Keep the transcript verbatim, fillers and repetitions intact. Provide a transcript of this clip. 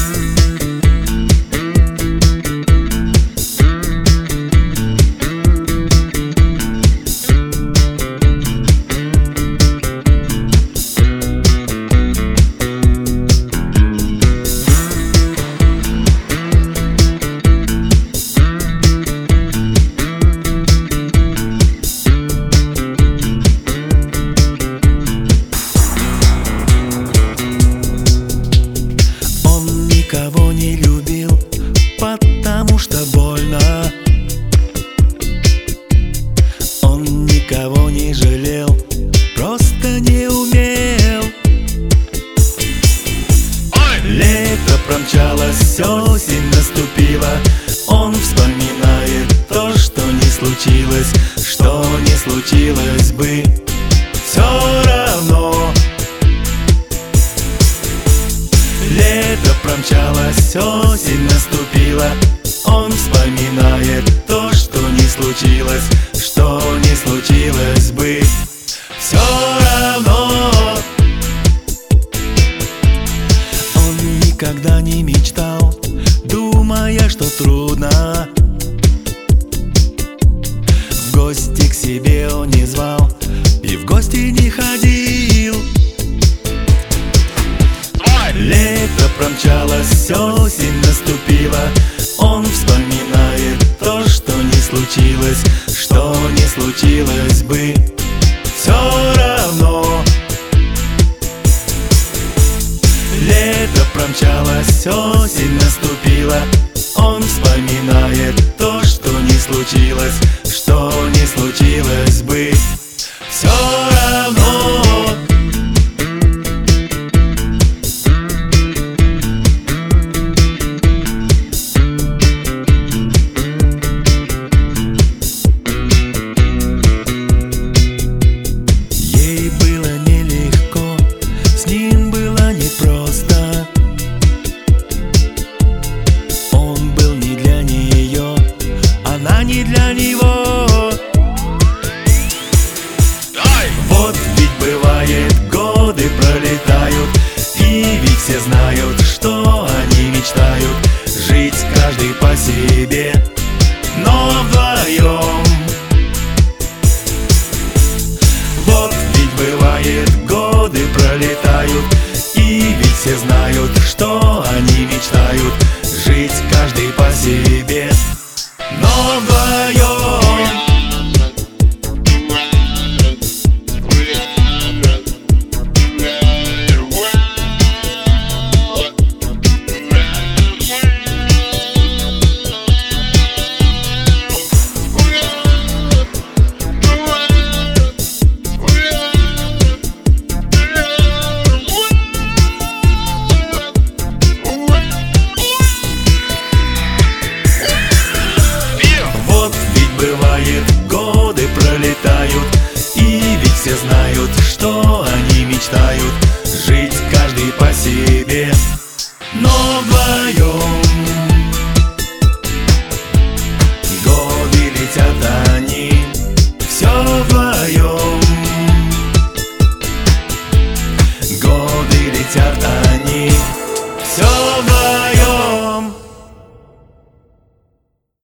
Никого не любил, потому что больно. Он никого не жалел, просто не умел. Лето промчалось, осень наступила. Он вспоминает то, что не случилось, что не случилось бы все равно. Лето промчалось, осень наступила. Он вспоминает то, что не случилось, что не случилось бы все равно. Он никогда не мечтал, думая, что трудно. В гости к себе он не звал и в гости не ходил. Лето промчалось, осень наступила. Он вспоминает то, что не случилось, что не случилось бы все равно. Лето промчалось, осень наступила. Он вспоминает то, что не случилось, что не случилось бы все равно. Не для него. Вот ведь бывает, годы пролетают, и ведь все знают, что они мечтают жить каждый по себе, но вдвоем. Вот ведь бывает, годы пролетают, и ведь все знают, что они мечтают жить каждый по себе, но вдвоем. Бывает, годы пролетают, и ведь все знают, что они мечтают жить каждый по себе, но вдвоем.